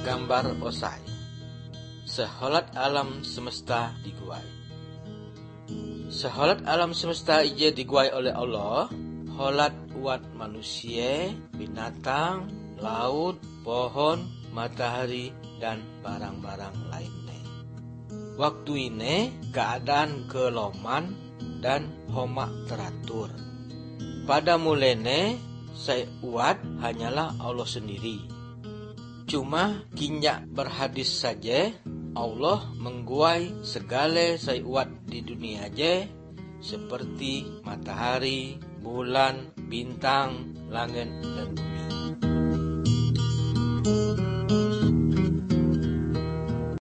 Gambar osai. Seholat alam semesta diguai. Seholat alam semesta ije diguai oleh Allah. Holat uat manusia, binatang, laut, pohon, matahari, dan barang-barang lainnya. Waktu ini keadaan keloman dan homak teratur. Pada mulanya saya uat hanyalah Allah sendiri. Cuma kinyak berhadis saja Allah mengguai segala saya uat di dunia aja, seperti matahari, bulan, bintang, langit, dan bumi.